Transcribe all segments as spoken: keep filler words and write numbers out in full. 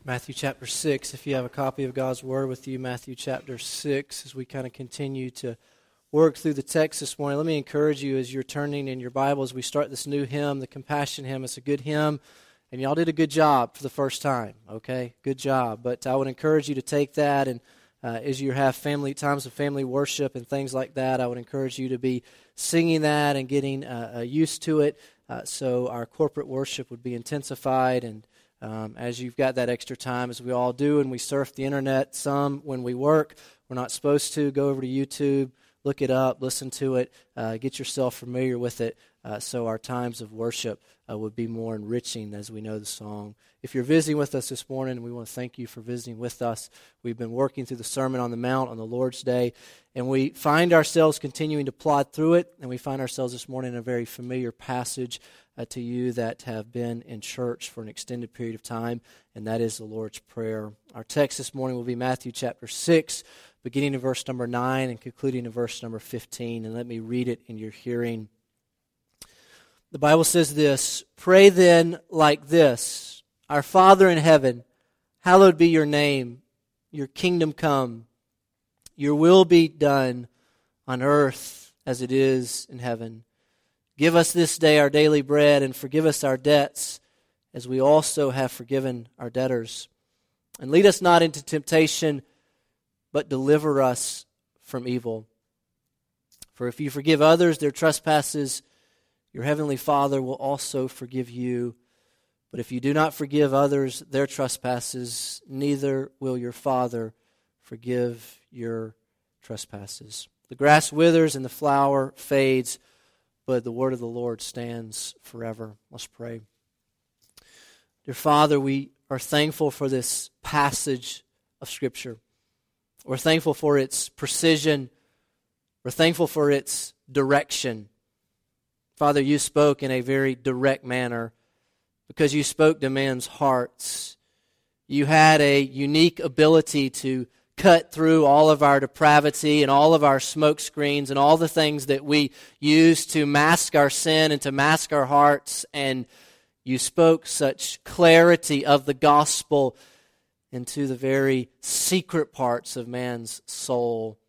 Matthew chapter six, if you have a copy of God's Word with you, Matthew chapter six, as we kind of continue to work through the text this morning, let me encourage you as you're turning in your Bible, as we start this new hymn, the Compassion Hymn. It's a good hymn, and y'all did a good job for the first time, okay? Good job. But I would encourage you to take that, and uh, as you have family times of family worship and things like that, I would encourage you to be singing that and getting uh, uh, used to it, uh, so our corporate worship would be intensified. And Um, as you've got that extra time, as we all do, and we surf the internet some when we work. We're not supposed to. Go over to YouTube, look it up, listen to it, uh, get yourself familiar with it, uh, so our times of worship uh, would be more enriching as we know the song. If you're visiting with us this morning, we want to thank you for visiting with us. We've been working through the Sermon on the Mount on the Lord's Day, and we find ourselves continuing to plod through it, and we find ourselves this morning in a very familiar passage Uh, to you that have been in church for an extended period of time, and that is the Lord's Prayer. Our text this morning will be Matthew chapter six, beginning in verse number nine and concluding in verse number fifteen, and let me read it in your hearing. The Bible says this: "Pray then like this, Our Father in heaven, hallowed be your name, your kingdom come, your will be done on earth as it is in heaven. Give us this day our daily bread, and forgive us our debts, as we also have forgiven our debtors. And lead us not into temptation, but deliver us from evil. For if you forgive others their trespasses, your heavenly Father will also forgive you. But if you do not forgive others their trespasses, neither will your Father forgive your trespasses. The grass withers and the flower fades, but the word of the Lord stands forever." Let's pray. Dear Father, we are thankful for this passage of Scripture. We're thankful for its precision. We're thankful for its direction. Father, you spoke in a very direct manner because you spoke to men's hearts. You had a unique ability to cut through all of our depravity and all of our smoke screens and all the things that we use to mask our sin and to mask our hearts. And you spoke such clarity of the gospel into the very secret parts of man's soul.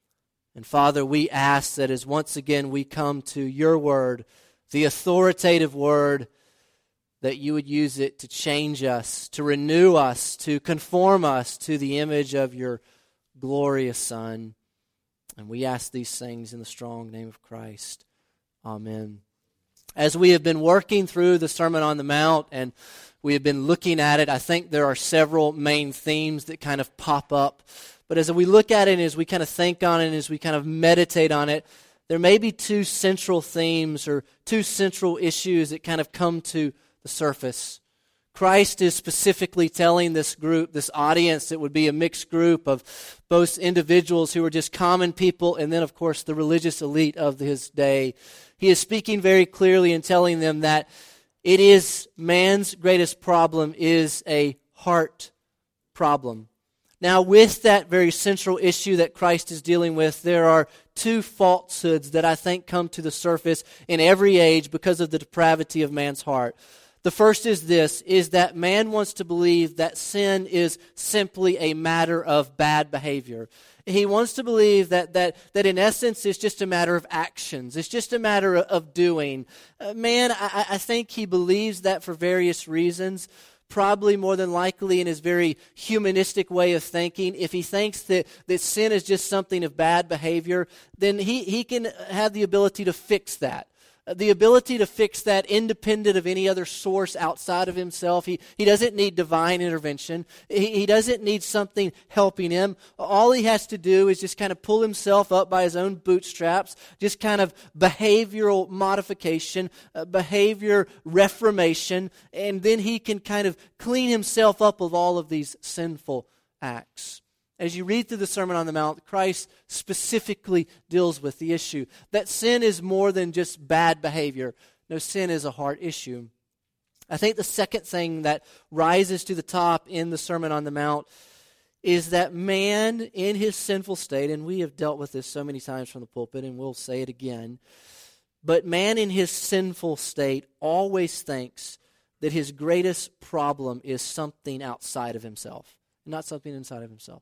And Father, we ask that as once again we come to your word, the authoritative word, that you would use it to change us, to renew us, to conform us to the image of your glorious Son. And we ask these things in the strong name of Christ. Amen. As we have been working through the Sermon on the Mount and we have been looking at it, I think there are several main themes that kind of pop up. But as we look at it and as we kind of think on it and as we kind of meditate on it, there may be two central themes or two central issues that kind of come to the surface. Christ is specifically telling this group, this audience that would be a mixed group of both individuals who were just common people and then, of course, the religious elite of his day. He is speaking very clearly and telling them that it is man's greatest problem is a heart problem. Now, with that very central issue that Christ is dealing with, there are two falsehoods that I think come to the surface in every age because of the depravity of man's heart. The first is this, is that man wants to believe that sin is simply a matter of bad behavior. He wants to believe that that that in essence it's just a matter of actions. It's just a matter of doing. Uh, man, I, I think he believes that for various reasons. Probably more than likely in his very humanistic way of thinking. If he thinks that, that sin is just something of bad behavior, then he, he can have the ability to fix that. The ability to fix that independent of any other source outside of himself. He, he doesn't need divine intervention. He, he doesn't need something helping him. All he has to do is just kind of pull himself up by his own bootstraps, just kind of behavioral modification, uh, behavior reformation, and then he can kind of clean himself up of all of these sinful acts. As you read through the Sermon on the Mount, Christ specifically deals with the issue that sin is more than just bad behavior. No, sin is a heart issue. I think the second thing that rises to the top in the Sermon on the Mount is that man in his sinful state, and we have dealt with this so many times from the pulpit, and we'll say it again, but man in his sinful state always thinks that his greatest problem is something outside of himself, not something inside of himself.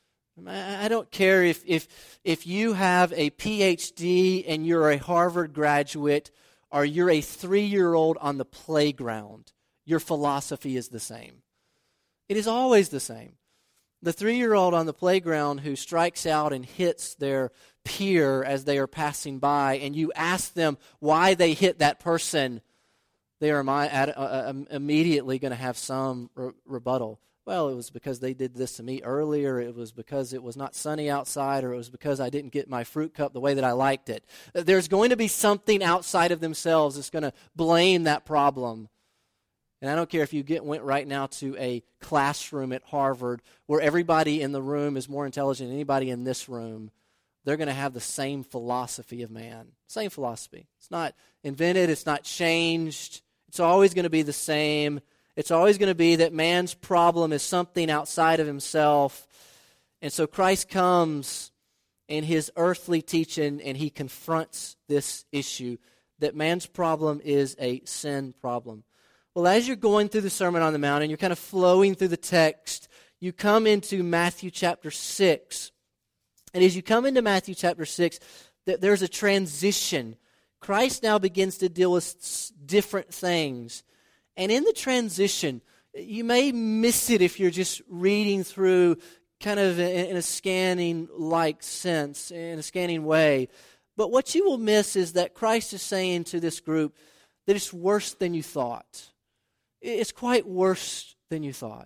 I don't care if if if you have a P H D and you're a Harvard graduate or you're a three-year-old on the playground, your philosophy is the same. It is always the same. The three-year-old on the playground who strikes out and hits their peer as they are passing by, and you ask them why they hit that person, they are immediately going to have some re- rebuttal. Well, it was because they did this to me earlier. It was because it was not sunny outside, or it was because I didn't get my fruit cup the way that I liked it. There's going to be something outside of themselves that's going to blame that problem. And I don't care if you get went right now to a classroom at Harvard where everybody in the room is more intelligent than anybody in this room. They're going to have the same philosophy of man. Same philosophy. It's not invented. It's not changed. It's always going to be the same. It's always going to be that man's problem is something outside of himself. And so Christ comes in his earthly teaching and he confronts this issue that man's problem is a sin problem. Well, as you're going through the Sermon on the Mount and you're kind of flowing through the text, you come into Matthew chapter six. And as you come into Matthew chapter six, there's a transition. Christ now begins to deal with different things. And in the transition, you may miss it if you're just reading through kind of in a scanning-like sense, in a scanning way. But what you will miss is that Christ is saying to this group that it's worse than you thought. It's quite worse than you thought.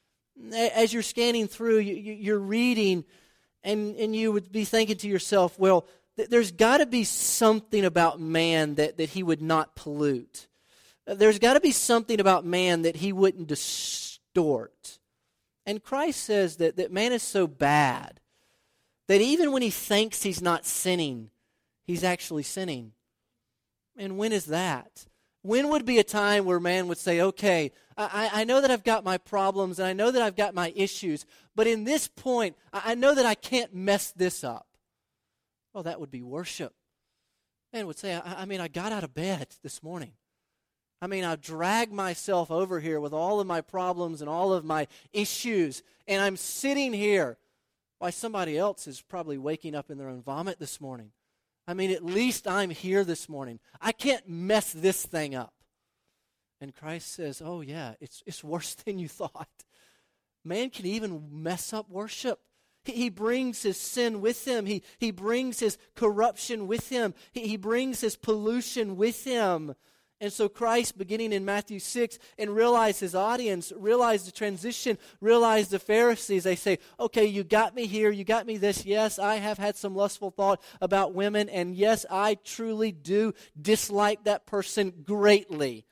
As you're scanning through, you're reading, and, and you would be thinking to yourself, well, there's got to be something about man that, that he would not pollute. There's got to be something about man that he wouldn't distort. And Christ says that, that man is so bad that even when he thinks he's not sinning, he's actually sinning. And when is that? When would be a time where man would say, okay, I, I know that I've got my problems and I know that I've got my issues, but in this point, I, I know that I can't mess this up. Well, that would be worship. Man would say, I, I mean, I got out of bed this morning. I mean, I dragged myself over here with all of my problems and all of my issues, and I'm sitting here while somebody else is probably waking up in their own vomit this morning. I mean, at least I'm here this morning. I can't mess this thing up. And Christ says, oh yeah, it's it's worse than you thought. Man can even mess up worship. He, he brings his sin with him. He, he brings his corruption with him. He, he brings his pollution with him. And so Christ, beginning in Matthew six, and realize his audience, realize the transition, realize the Pharisees. They say, okay, you got me here, you got me this. Yes, I have had some lustful thought about women, and yes, I truly do dislike that person greatly.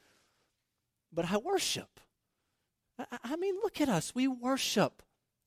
But I worship. I, I mean, look at us. We worship.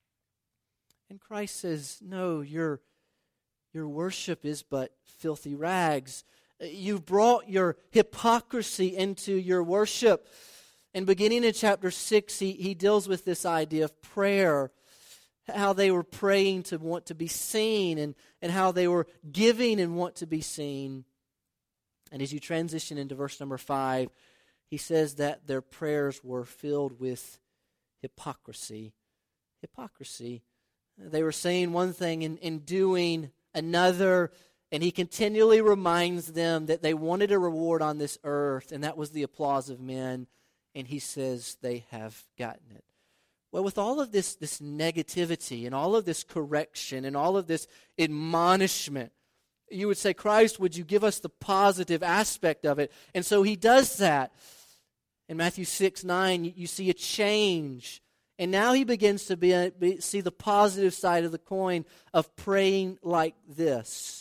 And Christ says, no, your, your worship is but filthy rags. You've brought your hypocrisy into your worship. And beginning in chapter six, he, he deals with this idea of prayer, how they were praying to want to be seen, and, and how they were giving and want to be seen. And as you transition into verse number five, he says that their prayers were filled with hypocrisy. Hypocrisy. They were saying one thing and, and doing another. And he continually reminds them that they wanted a reward on this earth, and that was the applause of men. And he says they have gotten it. Well, with all of this, this negativity and all of this correction and all of this admonishment, you would say, Christ, would you give us the positive aspect of it? And so he does that. In Matthew six, nine, you, you see a change. And now he begins to be, be, see the positive side of the coin of praying like this.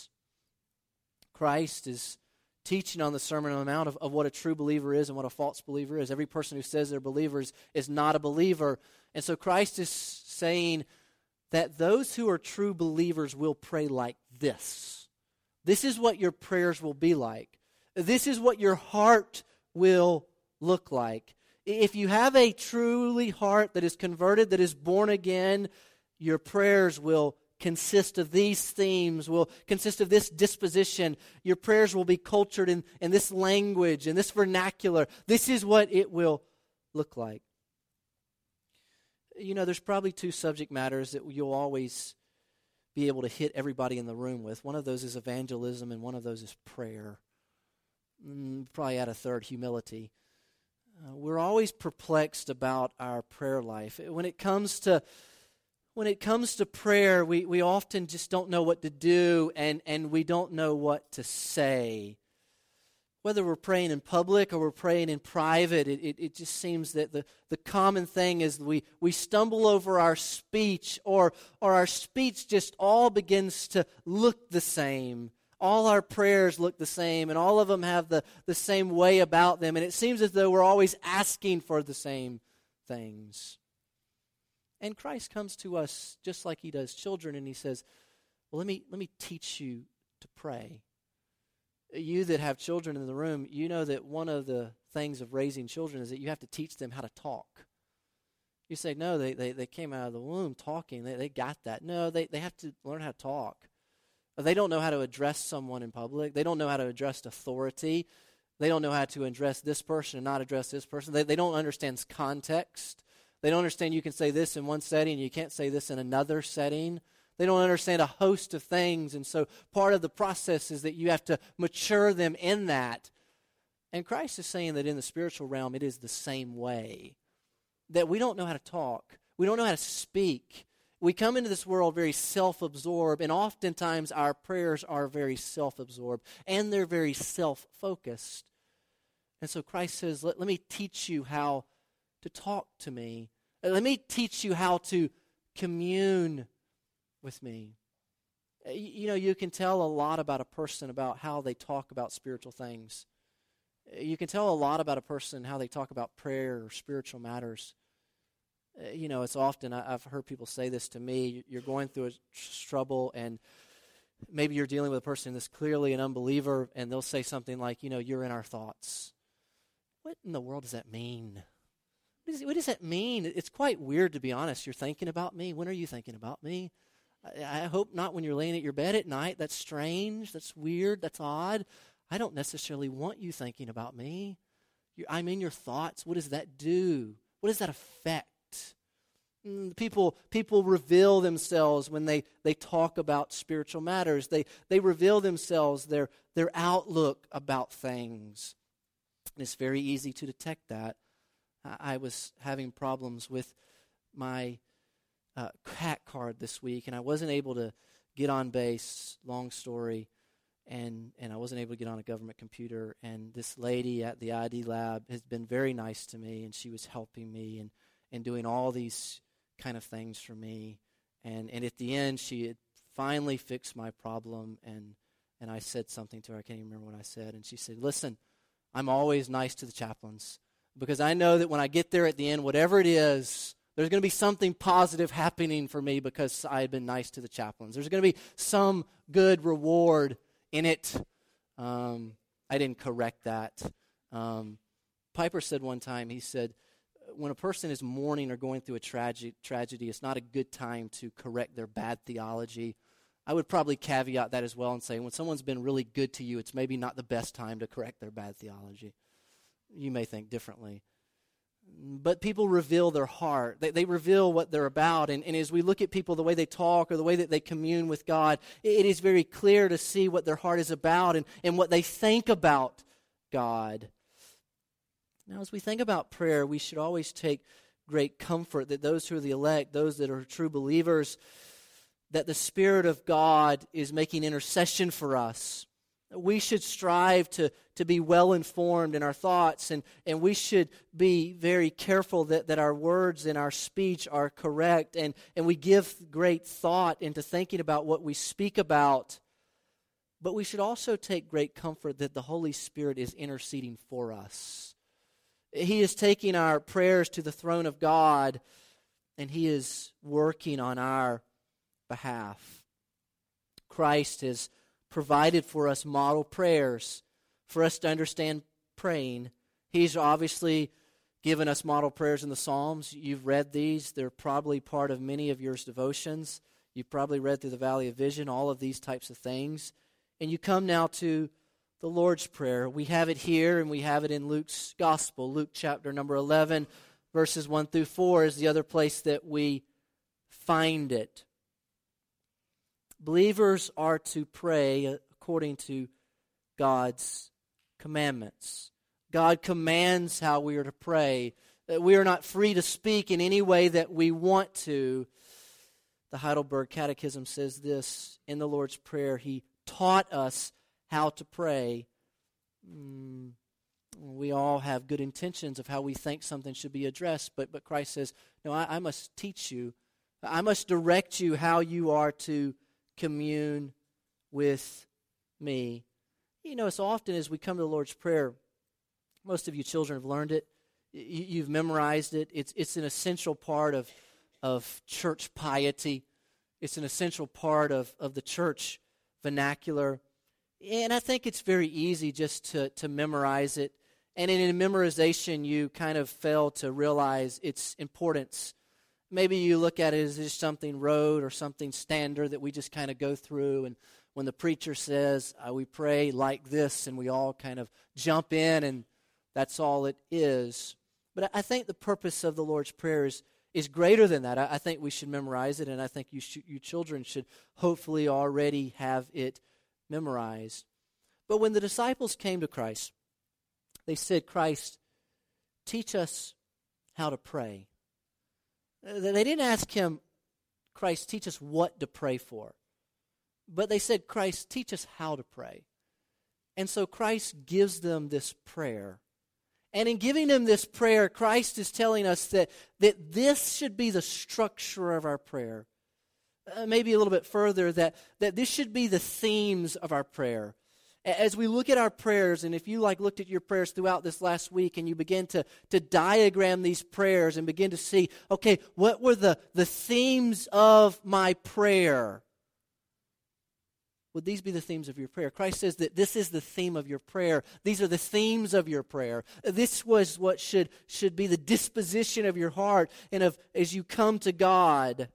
Christ is teaching on the Sermon on the Mount of, of what a true believer is and what a false believer is. Every person who says they're believers is not a believer. And so Christ is saying that those who are true believers will pray like this. This is what your prayers will be like. This is what your heart will look like. If you have a truly heart that is converted, that is born again, your prayers will consist of these themes, will consist of this disposition. Your prayers will be cultured in, in this language, in this vernacular. This is what it will look like? You know, there's probably two subject matters that you'll always be able to hit everybody in the room with. One of those is evangelism, and one of those is prayer. Mm, probably add a third, humility. Uh, we're always perplexed about our prayer life. When it comes to when it comes to prayer, we, we often just don't know what to do, and, and we don't know what to say. Whether we're praying in public or we're praying in private, it, it, it just seems that the, the common thing is we, we stumble over our speech, or, or our speech just all begins to look the same. All our prayers look the same, and all of them have the, the same way about them, and it seems as though we're always asking for the same things. And Christ comes to us just like he does children, and he says, well, let me, let me teach you to pray. You that have children in the room, you know that one of the things of raising children is that you have to teach them how to talk. You say, no, they, they, they came out of the womb talking. They, they got that. No, they, they have to learn how to talk. They don't know how to address someone in public. They don't know how to address authority. They don't know how to address this person and not address this person. They, they don't understand context. They don't understand you can say this in one setting and you can't say this in another setting. They don't understand a host of things, and so part of the process is that you have to mature them in that. And Christ is saying that in the spiritual realm, it is the same way. That we don't know how to talk. We don't know how to speak. We come into this world very self-absorbed, and oftentimes our prayers are very self-absorbed, and they're very self-focused. And so Christ says, let, let me teach you how to talk to me. Let me teach you how to commune with me. You know, you can tell a lot about a person about how they talk about spiritual things. You can tell a lot about a person how they talk about prayer or spiritual matters. You know, it's often, I've heard people say this to me, you're going through a trouble and maybe you're dealing with a person that's clearly an unbeliever, and they'll say something like, you know, you're in our thoughts. What in the world does that mean? What, is, what does that mean? It's quite weird, to be honest. You're thinking about me? When are you thinking about me? I hope not when you're laying at your bed at night. That's strange. That's weird. That's odd. I don't necessarily want you thinking about me. You're, I'm in your thoughts. What does that do? What does that affect? Mm, people people reveal themselves when they, they talk about spiritual matters. They they reveal themselves, their their outlook about things. And it's very easy to detect that. I, I was having problems with my Uh, cat card this week, and I wasn't able to get on base, long story, and, and I wasn't able to get on a government computer, and this lady at the I D lab has been very nice to me, and she was helping me and, and doing all these kind of things for me, and, and at the end, she had finally fixed my problem, and, and I said something to her, I can't even remember what I said, and she said, listen, I'm always nice to the chaplains, because I know that when I get there at the end, whatever it is, there's going to be something positive happening for me because I had been nice to the chaplains. There's going to be some good reward in it. Um, I didn't correct that. Um, Piper said one time, he said, when a person is mourning or going through a trage- tragedy, it's not a good time to correct their bad theology. I would probably caveat that as well and say when someone's been really good to you, it's maybe not the best time to correct their bad theology. You may think differently. But people reveal their heart. They, they reveal what they're about. And, and as we look at people, the way they talk or the way that they commune with God, it, it is very clear to see what their heart is about and, and what they think about God. Now, as we think about prayer, we should always take great comfort that those who are the elect, those that are true believers, that the Spirit of God is making intercession for us. We should strive to, to be well-informed in our thoughts, and, and we should be very careful that, that our words and our speech are correct, and, and we give great thought into thinking about what we speak about. But we should also take great comfort that the Holy Spirit is interceding for us. He is taking our prayers to the throne of God, and He is working on our behalf. Christ is provided for us model prayers for us to understand praying. He's obviously given us model prayers in the Psalms. You've read these. They're probably part of many of your devotions. You've probably read through the Valley of Vision, all of these types of things. And you come now to the Lord's Prayer. We have it here, and we have it in Luke's Gospel. Luke chapter number eleven, verses one through four is the other place that we find it. Believers are to pray according to God's commandments. God commands how we are to pray. We are not free to speak in any way that we want to. The Heidelberg Catechism says this in the Lord's Prayer. He taught us how to pray. Mm, we all have good intentions of how we think something should be addressed, but, but Christ says, no, I, I must teach you. I must direct you how you are to commune with me. You know, so often as we come to the Lord's Prayer, most of you children have learned it. You, you've memorized it. It's it's an essential part of of church piety. It's an essential part of, of the church vernacular. And I think it's very easy just to, to memorize it. And in memorization, you kind of fail to realize its importance. Maybe you look at it as just something rote or something standard that we just kind of go through. And when the preacher says, uh, we pray like this, and we all kind of jump in, and that's all it is. But I think the purpose of the Lord's Prayer is, is greater than that. I, I think we should memorize it, and I think you, sh- you children should hopefully already have it memorized. But when the disciples came to Christ, they said, Christ, teach us how to pray. They didn't ask him, Christ, teach us what to pray for. But they said, Christ, teach us how to pray. And so Christ gives them this prayer. And in giving them this prayer, Christ is telling us that, that this should be the structure of our prayer. Uh, maybe a little bit further, that, that this should be the themes of our prayer. As we look at our prayers, and if you like looked at your prayers throughout this last week and you begin to, to diagram these prayers and begin to see, okay, what were the, the themes of my prayer? Would these be the themes of your prayer? Christ says that this is the theme of your prayer. These are the themes of your prayer. This was what should, should be the disposition of your heart and of as you come to God.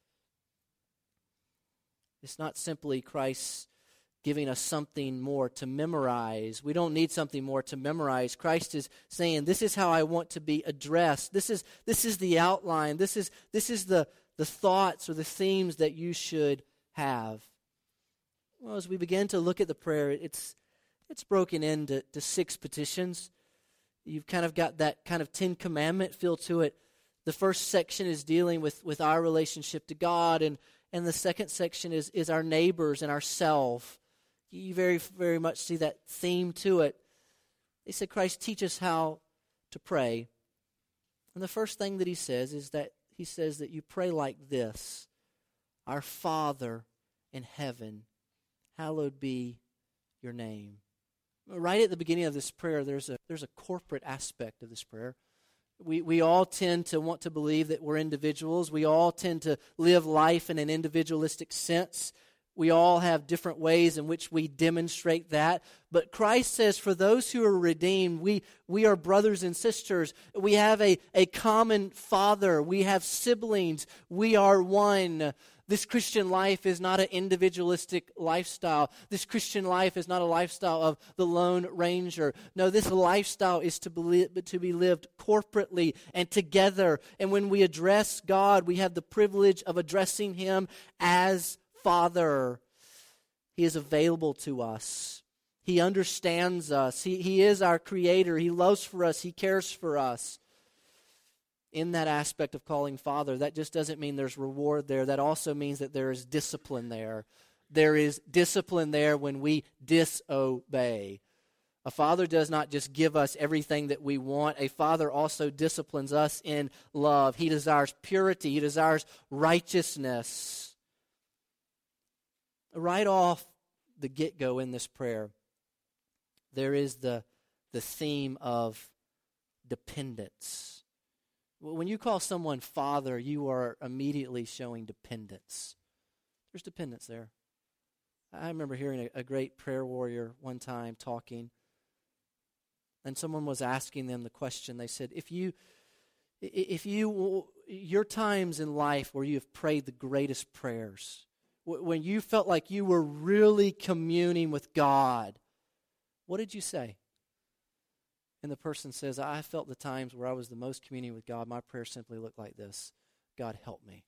It's not simply Christ giving us something more to memorize. We don't need something more to memorize. Christ is saying, this is how I want to be addressed. This is this is the outline. This is this is the, the thoughts or the themes that you should have. Well, as we begin to look at the prayer, it's it's broken into to six petitions. You've kind of got that kind of Ten Commandment feel to it. The first section is dealing with, with our relationship to God, and, and the second section is, is our neighbors and ourself. You very, very much see that theme to it. They said, Christ, teach us how to pray. And the first thing that he says is that he says that you pray like this: Our Father in heaven, hallowed be your name. Right at the beginning of this prayer, there's a there's a corporate aspect of this prayer. We we all tend to want to believe that we're individuals. We all tend to live life in an individualistic sense. We all have different ways in which we demonstrate that. But Christ says for those who are redeemed, we, we are brothers and sisters. We have a, a common Father. We have siblings. We are one. This Christian life is not an individualistic lifestyle. This Christian life is not a lifestyle of the Lone Ranger. No, this lifestyle is to be, to be lived corporately and together. And when we address God, we have the privilege of addressing Him as Father. He is available to us. He understands us. He, he is our Creator. He loves for us. He cares for us. In that aspect of calling Father, that just doesn't mean there's reward there. That also means that there is discipline there. There is discipline there when we disobey. A father does not just give us everything that we want. A father also disciplines us in love. He desires purity. He desires righteousness. Right off the get-go in this prayer, there is the, the theme of dependence. When you call someone Father, you are immediately showing dependence. There's dependence there. I remember hearing a, a great prayer warrior one time talking, and someone was asking them the question. They said, if you, if you, your times in life where you have prayed the greatest prayers, when you felt like you were really communing with God, what did you say? And the person says, I felt the times where I was the most communing with God, my prayer simply looked like this: God, help me.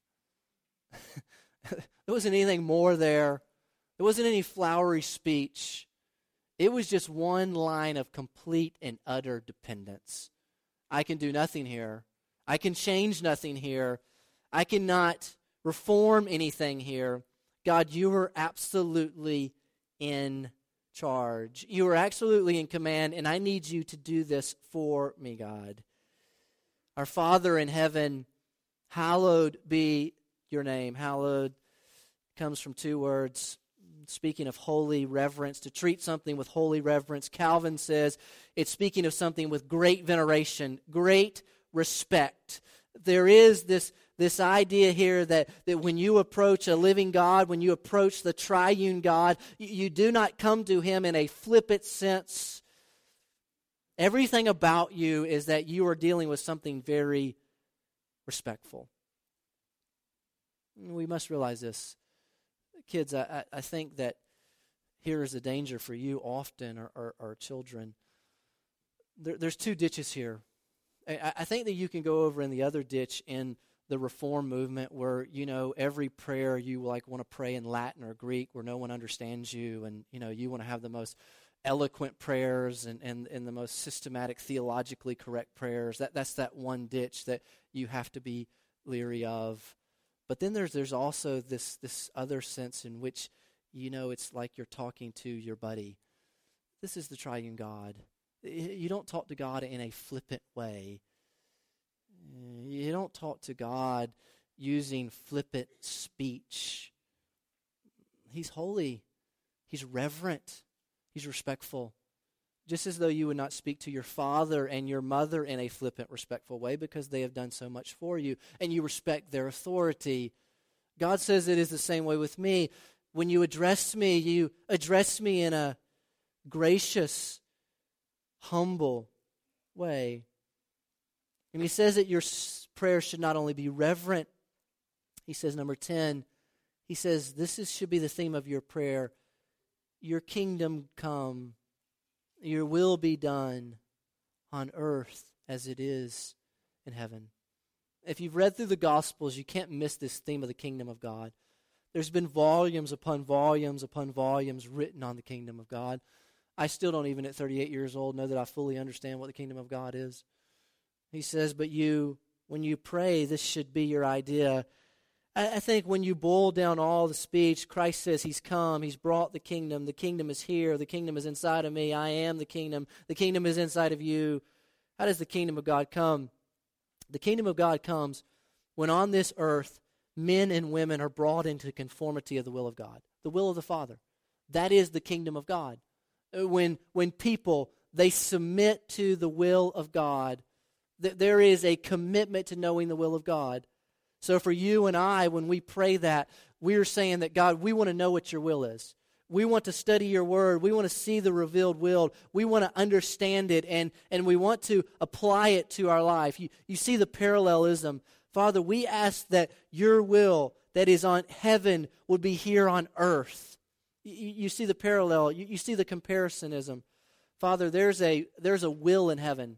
There wasn't anything more there. There wasn't any flowery speech. It was just one line of complete and utter dependence. I can do nothing here. I can change nothing here. I cannot reform anything here. God, you are absolutely in charge. You are absolutely in command, and I need you to do this for me, God. Our Father in heaven, hallowed be your name. Hallowed comes from two words. Speaking of holy reverence, to treat something with holy reverence, Calvin says it's speaking of something with great veneration, great respect. There is this, this idea here that, that when you approach a living God, when you approach the triune God, you, you do not come to Him in a flippant sense. Everything about you is that you are dealing with something very respectful. We must realize this. Kids, I, I think that here is a danger for you often, or, or, or children. There, there's two ditches here. I, I think that you can go over in the other ditch in the Reform movement where, you know, every prayer you like want to pray in Latin or Greek where no one understands you, and, you know, you want to have the most eloquent prayers and, and, and the most systematic, theologically correct prayers. That That's that one ditch that you have to be leery of. But then there's there's also this this other sense in which, you know, it's like you're talking to your buddy. This is the triune God. You don't talk to God in a flippant way. You don't talk to God using flippant speech. He's holy. He's reverent. He's respectful. Just as though you would not speak to your father and your mother in a flippant, respectful way because they have done so much for you, and you respect their authority. God says it is the same way with me. When you address me, you address me in a gracious, humble way. And He says that your prayer should not only be reverent. He says, number ten, He says this is, should be the theme of your prayer. Your kingdom come. Your will be done on earth as it is in heaven. If you've read through the Gospels, you can't miss this theme of the kingdom of God. There's been volumes upon volumes upon volumes written on the kingdom of God. I still don't, even at thirty-eight years old, know that I fully understand what the kingdom of God is. He says, but you, when you pray, this should be your idea. I think when you boil down all the speech, Christ says He's come, He's brought the kingdom, the kingdom is here, the kingdom is inside of me, I am the kingdom, the kingdom is inside of you. How does the kingdom of God come? The kingdom of God comes when on this earth, men and women are brought into conformity of the will of God, the will of the Father. That is the kingdom of God. When, when people, they submit to the will of God, th- there is a commitment to knowing the will of God. So for you and I, when we pray that, we are saying that, God, we want to know what your will is. We want to study your word. We want to see the revealed will. We want to understand it, and, and we want to apply it to our life. You, you see the parallelism. Father, we ask that your will that is on heaven would be here on earth. You, you see the parallel. You, you see the comparisоnism. Father, there's a, there's a will in heaven.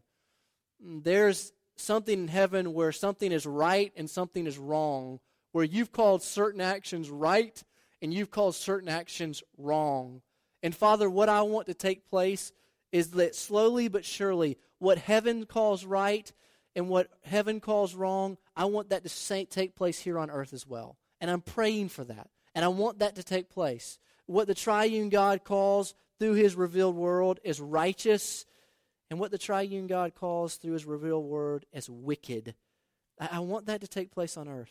There's something in heaven where something is right and something is wrong, where you've called certain actions right and you've called certain actions wrong. And Father, what I want to take place is that slowly but surely, what heaven calls right and what heaven calls wrong, I want that to take place here on earth as well. And I'm praying for that. And I want that to take place. What the triune God calls through His revealed world is righteous, and what the triune God calls through His revealed word as wicked. I, I want that to take place on earth.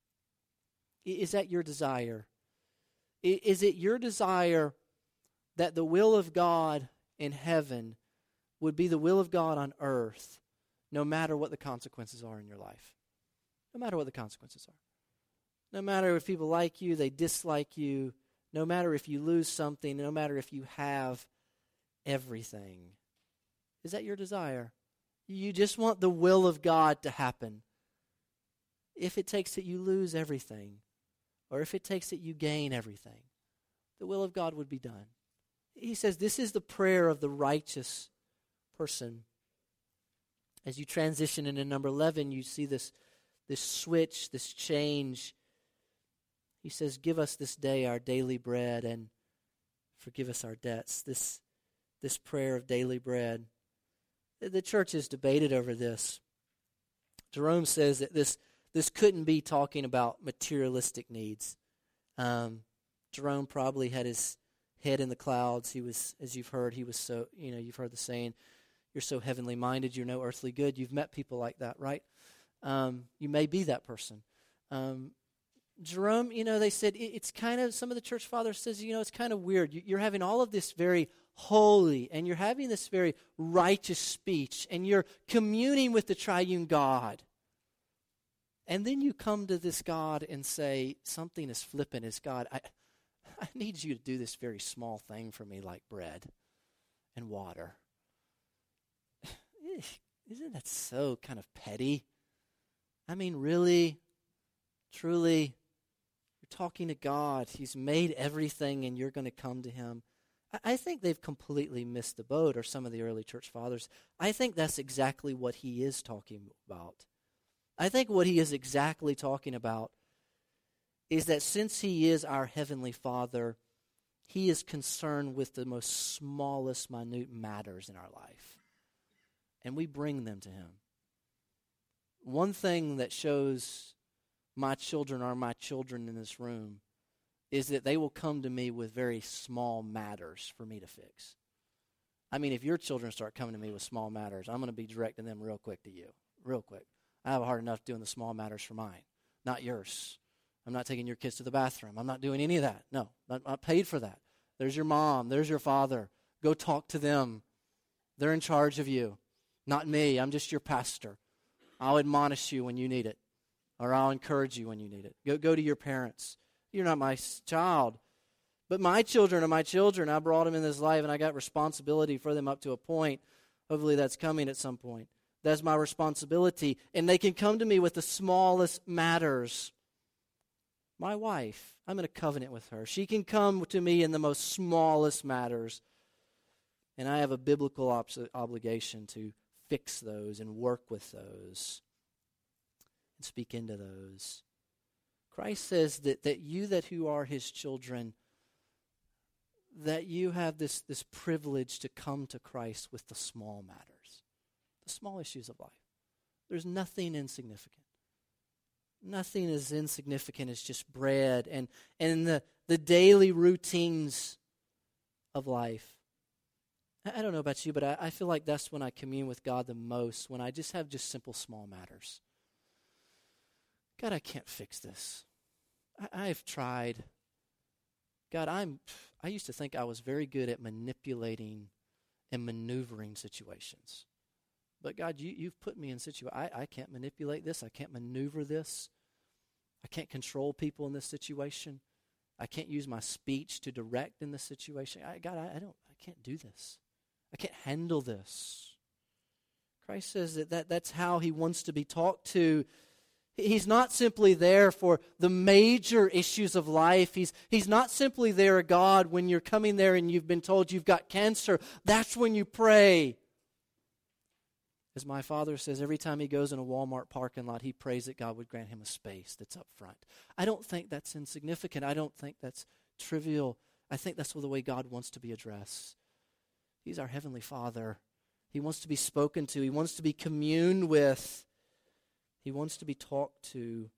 Is that your desire? Is it your desire that the will of God in heaven would be the will of God on earth, no matter what the consequences are in your life? No matter what the consequences are. No matter if people like you, they dislike you. No matter if you lose something. No matter if you have everything. Is that your desire? You just want the will of God to happen. If it takes that you lose everything, or if it takes that you gain everything, the will of God would be done. He says this is the prayer of the righteous person. As you transition into number eleven, you see this, this switch, this change. He says, give us this day our daily bread and forgive us our debts. This, this prayer of daily bread. The church has debated over this. Jerome says that this, this couldn't be talking about materialistic needs. Um, Jerome probably had his head in the clouds. He was, as you've heard, he was so, you know, you've heard the saying, you're so heavenly minded, you're no earthly good. You've met people like that, right? Um, you may be that person. Um, Jerome, you know, they said it, it's kind of, some of the church fathers says, you know, it's kind of weird. You, you're having all of this very holy, and you're having this very righteous speech, and you're communing with the triune God. And then you come to this God and say, something is flippant as God. I, I need you to do this very small thing for me like bread and water. Isn't that so kind of petty? I mean, really, truly, you're talking to God. He's made everything, and you're going to come to him. I, I think they've completely missed the boat, or some of the early church fathers. I think that's exactly what he is talking about. I think what he is exactly talking about is that since he is our heavenly Father, he is concerned with the most smallest, minute matters in our life. And we bring them to him. One thing that shows my children are my children in this room is that they will come to me with very small matters for me to fix. I mean, if your children start coming to me with small matters, I'm going to be directing them real quick to you, real quick. I have a hard enough doing the small matters for mine, not yours. I'm not taking your kids to the bathroom. I'm not doing any of that. No, I'm not paid for that. There's your mom. There's your father. Go talk to them. They're in charge of you. Not me. I'm just your pastor. I'll admonish you when you need it, or I'll encourage you when you need it. Go, go to your parents. You're not my child, but my children are my children. I brought them in this life, and I got responsibility for them up to a point. Hopefully that's coming at some point. That's my responsibility, and they can come to me with the smallest matters. My wife, I'm in a covenant with her. She can come to me in the most smallest matters, and I have a biblical ob- obligation to fix those and work with those and speak into those. Christ says that, that you that who are his children, that you have this, this privilege to come to Christ with the small matters, the small issues of life. There's nothing insignificant. Nothing as insignificant as just bread and, and the, the daily routines of life. I don't know about you, but I, I feel like that's when I commune with God the most, when I just have just simple small matters. God, I can't fix this. I, I've tried. God, I'm. I used to think I was very good at manipulating and maneuvering situations. But God, you, you've put me in situations. I, I can't manipulate this. I can't maneuver this. I can't control people in this situation. I can't use my speech to direct in this situation. I, God, I, I don't. I can't do this. I can't handle this. Christ says that, that that's how he wants to be talked to. He's not simply there for the major issues of life. He's, he's not simply there, a God, when you're coming there and you've been told you've got cancer. That's when you pray. As my father says, every time he goes in a Walmart parking lot, he prays that God would grant him a space that's up front. I don't think that's insignificant. I don't think that's trivial. I think that's the way God wants to be addressed. He's our Heavenly Father. He wants to be spoken to. He wants to be communed with. He wants to be talked to.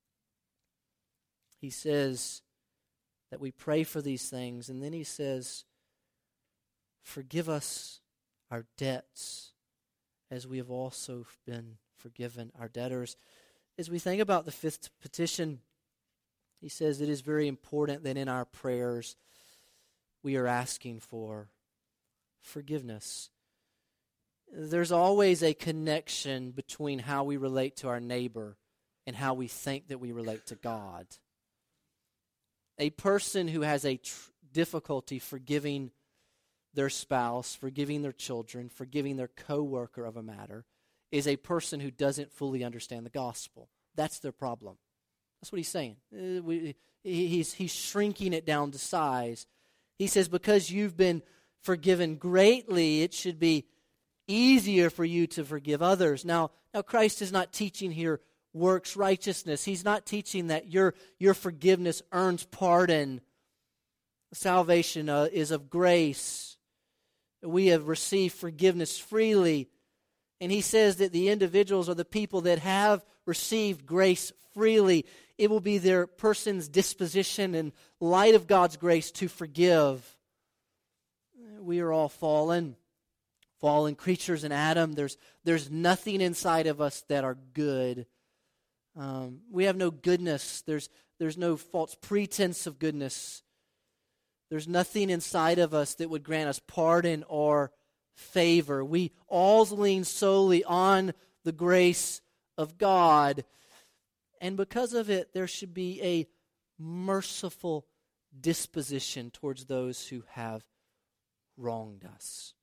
He says that we pray for these things, and then he says, forgive us our debts as we have also been forgiven our debtors. As we think about the fifth petition, he says it is very important that in our prayers we are asking for forgiveness. There's always a connection between how we relate to our neighbor and how we think that we relate to God. A person who has a tr- difficulty forgiving their spouse, forgiving their children, forgiving their coworker of a matter, is a person who doesn't fully understand the gospel. That's their problem. That's what he's saying. Uh, we, he's, he's shrinking it down to size. He says, because you've been forgiven greatly, it should be easier for you to forgive others. Now, now Christ is not teaching here works righteousness. He's not teaching that your, your forgiveness earns pardon. Salvation uh, is of grace. We have received forgiveness freely. And he says that the individuals are the people that have received grace freely. It will be their person's disposition in light of God's grace to forgive. We are all fallen, fallen creatures in Adam. There's, there's nothing inside of us that are good. Um, we have no goodness. There's, there's no false pretense of goodness. There's nothing inside of us that would grant us pardon or favor. We all lean solely on the grace of God. And because of it, there should be a merciful disposition towards those who have wronged us.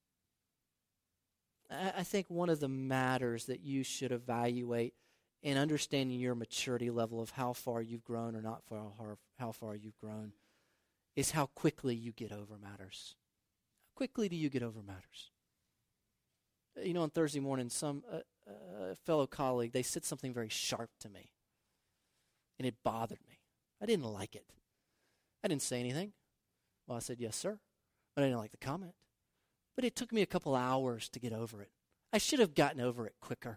I think one of the matters that you should evaluate in understanding your maturity level of how far you've grown or not far, how far you've grown is how quickly you get over matters. How quickly do you get over matters? You know, on Thursday morning, some uh, uh, fellow colleague, they said something very sharp to me, and it bothered me. I didn't like it. I didn't say anything. Well, I said, yes, sir. But I didn't like the comment. But it took me a couple hours to get over it. I should have gotten over it quicker.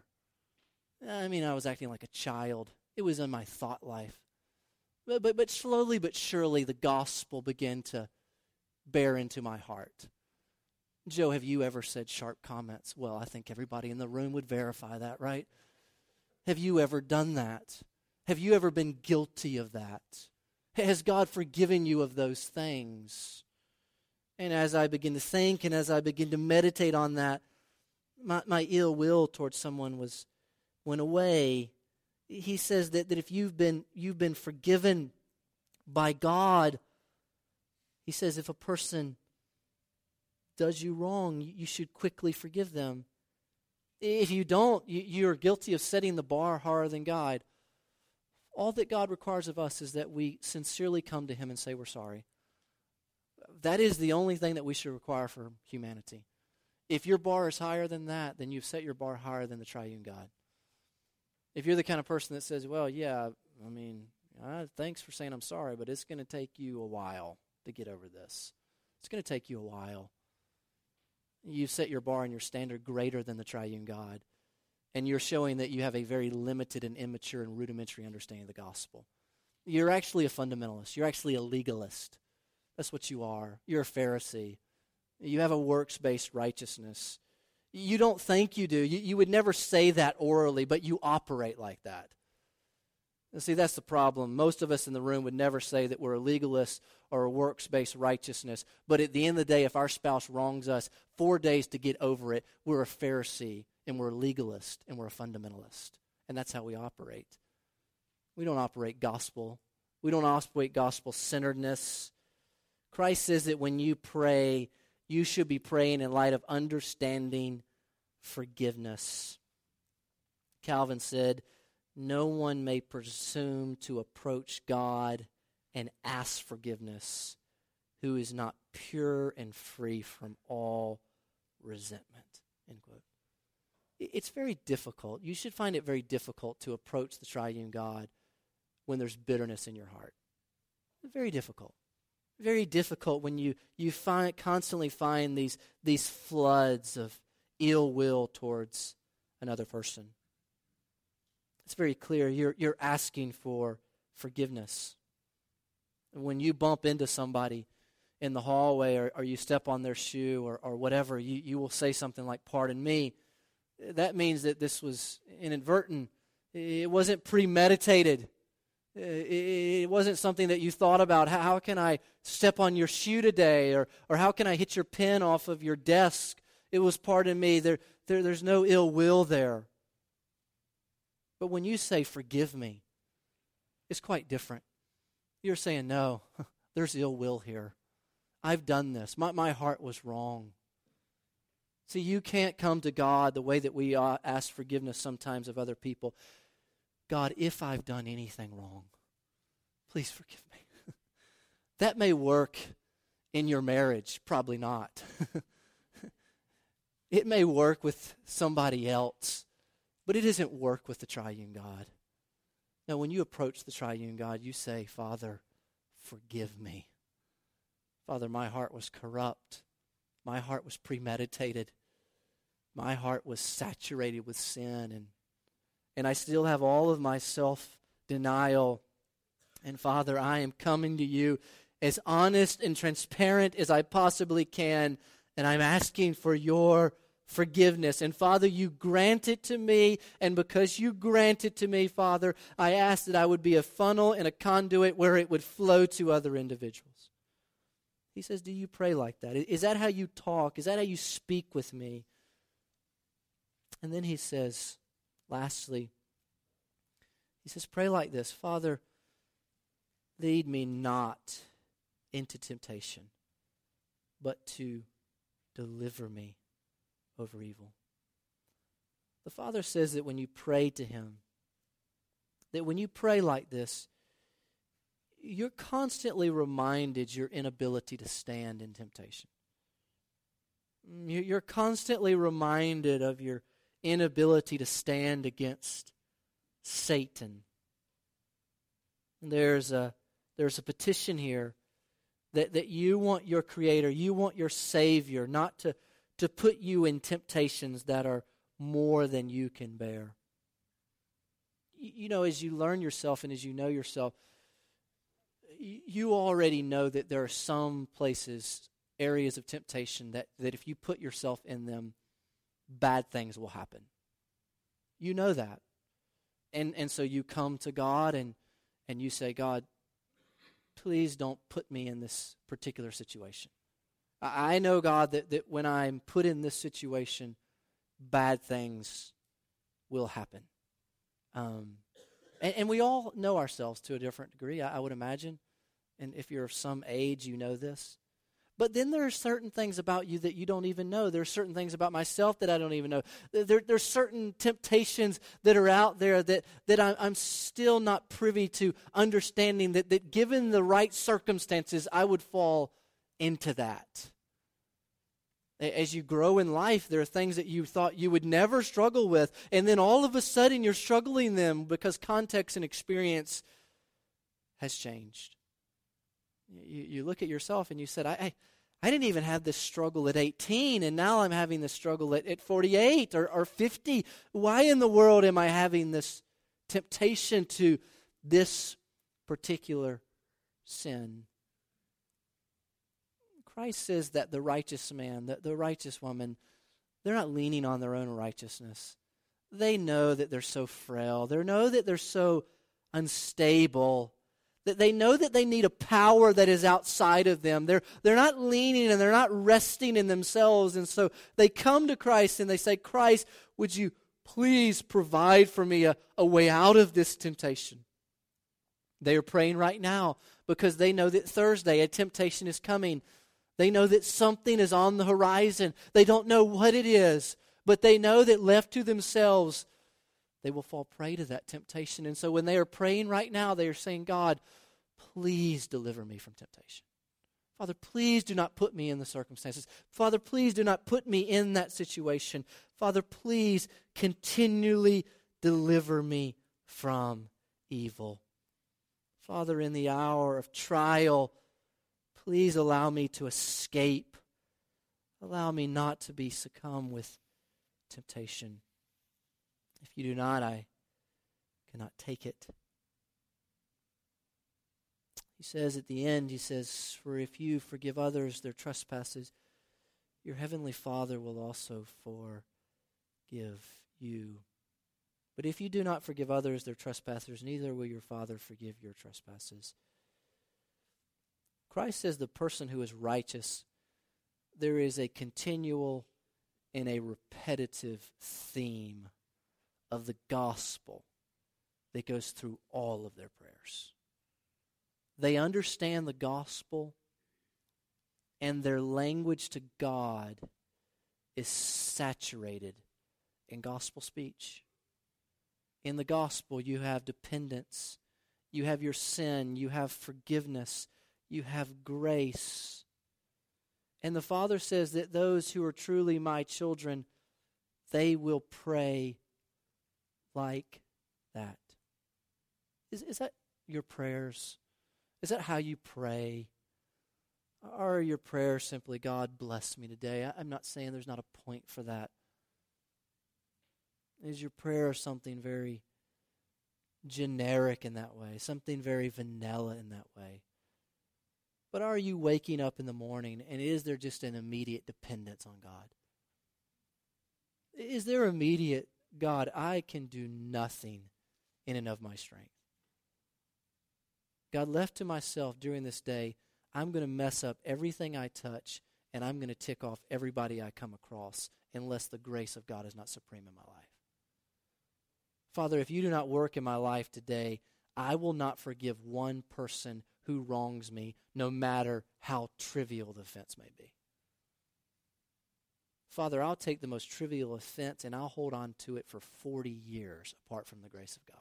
I mean, I was acting like a child. It was in my thought life. But, but, but slowly but surely, the gospel began to bear into my heart. Joe, have you ever said sharp comments? Well, I think everybody in the room would verify that, right? Have you ever done that? Have you ever been guilty of that? Has God forgiven you of those things? And as I begin to think and as I begin to meditate on that, my, my ill will towards someone was went away. He says that, that if you've been you've been forgiven by God, he says if a person does you wrong, you should quickly forgive them. If you don't, you're guilty of setting the bar higher than God. All that God requires of us is that we sincerely come to him and say we're sorry. That is the only thing that we should require for humanity. If your bar is higher than that, then you've set your bar higher than the triune God. If you're the kind of person that says, well, yeah, I mean, uh, thanks for saying I'm sorry, but it's going to take you a while to get over this. It's going to take you a while. You've set your bar and your standard greater than the triune God. And you're showing that you have a very limited and immature and rudimentary understanding of the gospel. You're actually a fundamentalist. You're actually a legalist. That's what you are. You're a Pharisee. You have a works-based righteousness. You don't think you do. You, you would never say that orally, but you operate like that. And see, that's the problem. Most of us in the room would never say that we're a legalist or a works-based righteousness. But at the end of the day, if our spouse wrongs us, four days to get over it, we're a Pharisee, and we're a legalist, and we're a fundamentalist. And that's how we operate. We don't operate gospel. We don't operate gospel-centeredness. Christ says that when you pray, you should be praying in light of understanding forgiveness. Calvin said, no one may presume to approach God and ask forgiveness who is not pure and free from all resentment. End quote. It's very difficult. You should find it very difficult to approach the triune God when there's bitterness in your heart. Very difficult. Very difficult when you, you find constantly find these, these floods of ill will towards another person. It's very clear. You're, you're asking for forgiveness. When you bump into somebody in the hallway or, or you step on their shoe or, or whatever, you, you will say something like, pardon me. That means that this was inadvertent. It wasn't premeditated. It wasn't something that you thought about. How, how can I step on your shoe today? Or, or how can I hit your pen off of your desk? It was, pardon me. There, there, there's no ill will there. But when you say, forgive me, it's quite different. You're saying, no, there's ill will here. I've done this. My, my heart was wrong. See, you can't come to God the way that we uh, ask forgiveness sometimes of other people. God, if I've done anything wrong, please forgive me. That may work in your marriage? Probably not. It may work with somebody else, but it doesn't work with the triune God. Now, when you approach the triune God, you say, Father, forgive me. Father, my heart was corrupt. My heart was premeditated. My heart was saturated with sin, and, and I still have all of my self-denial. And Father, I am coming to you as honest and transparent as I possibly can, and I'm asking for your forgiveness. And Father, you grant it to me, and because you grant it to me, Father, I ask that I would be a funnel and a conduit where it would flow to other individuals. He says, do you pray like that? Is that how you talk? Is that how you speak with me? And then he says, lastly, he says, pray like this, Father, lead me not into temptation, but to deliver me over evil. The Father says that when you pray to him, that when you pray like this, you're constantly reminded your inability to stand in temptation. You're constantly reminded of your inability to stand against Satan. There's a there's a petition here that, that you want your Creator, you want your Savior not to, to put you in temptations that are more than you can bear. You, you know, as you learn yourself and as you know yourself, you, you already know that there are some places, areas of temptation that, that if you put yourself in them, bad things will happen. You know that. And and so you come to God and, and you say, God, please don't put me in this particular situation. I, I know, God, that, that when I'm put in this situation, bad things will happen. Um, and, and we all know ourselves to a different degree, I, I would imagine. And if you're of some age, you know this. But then there are certain things about you that you don't even know. There are certain things about myself that I don't even know. There, there's certain temptations that are out there that, that I'm, I'm still not privy to understanding that, that given the right circumstances, I would fall into that. As you grow in life, there are things that you thought you would never struggle with, and then all of a sudden you're struggling them because context and experience has changed. You, you look at yourself and you said, I, I I didn't even have this struggle at eighteen, and now I'm having this struggle at, at forty-eight or, or fifty. Why in the world am I having this temptation to this particular sin? Christ says that the righteous man, the, the righteous woman, they're not leaning on their own righteousness. They know that they're so frail. They know that they're so unstable. That they know that they need a power that is outside of them. They're, they're not leaning and they're not resting in themselves. And so they come to Christ and they say, Christ, would you please provide for me a, a way out of this temptation? They are praying right now because they know that Thursday a temptation is coming. They know that something is on the horizon. They don't know what it is, but they know that left to themselves, they will fall prey to that temptation. And so when they are praying right now, they are saying, God, please deliver me from temptation. Father, please do not put me in the circumstances. Father, please do not put me in that situation. Father, please continually deliver me from evil. Father, in the hour of trial, please allow me to escape. Allow me not to be succumb with temptation. If you do not, I cannot take it. He says at the end, he says, for if you forgive others their trespasses, your heavenly Father will also forgive you. But if you do not forgive others their trespasses, neither will your Father forgive your trespasses. Christ says the person who is righteous, there is a continual and a repetitive theme of the gospel that goes through all of their prayers. They understand the gospel, and their language to God is saturated in gospel speech. In the gospel, you have dependence, you have your sin, you have forgiveness, you have grace. And the Father says that those who are truly my children, they will pray like that. Is, is that your prayers? Is that how you pray? Or are your prayers simply, God bless me today? I, I'm not saying there's not a point for that. Is your prayer something very generic in that way, something very vanilla in that way? But are you waking up in the morning and is there just an immediate dependence on God? Is there immediate, God, I can do nothing in and of my strength. God, left to myself during this day, I'm going to mess up everything I touch and I'm going to tick off everybody I come across unless the grace of God is not supreme in my life. Father, if you do not work in my life today, I will not forgive one person who wrongs me, no matter how trivial the offense may be. Father, I'll take the most trivial offense and I'll hold on to it for forty years apart from the grace of God.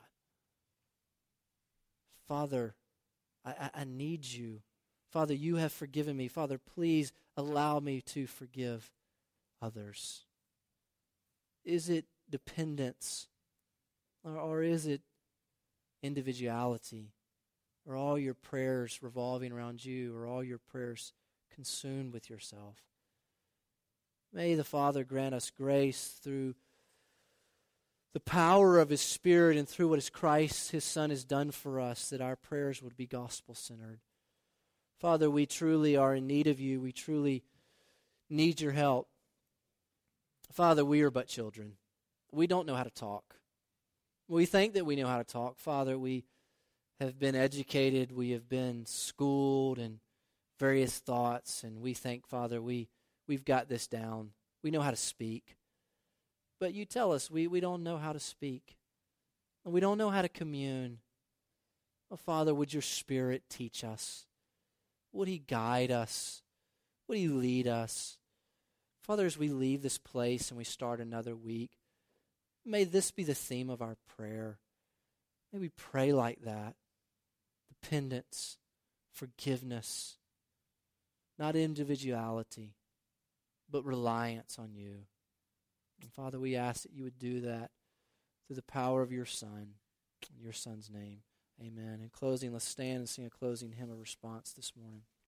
Father, I, I, I need you. Father, you have forgiven me. Father, please allow me to forgive others. Is it dependence? Or, or is it individuality? Or all your prayers revolving around you? Or all your prayers consumed with yourself? May the Father grant us grace through the power of His Spirit and through what His Christ, His Son, has done for us, that our prayers would be gospel-centered. Father, we truly are in need of you. We truly need your help. Father, we are but children. We don't know how to talk. We think that we know how to talk. Father, we have been educated. We have been schooled in various thoughts. And we think, Father, we, we've got this down. We know how to speak. But you tell us we, we don't know how to speak. We don't know how to commune. Oh, Father, would your Spirit teach us? Would He guide us? Would He lead us? Father, as we leave this place and we start another week, may this be the theme of our prayer. May we pray like that. Dependence, forgiveness, not individuality, but reliance on you. And Father, we ask that you would do that through the power of your Son, in your Son's name. Amen. In closing, let's stand and sing a closing hymn of response this morning.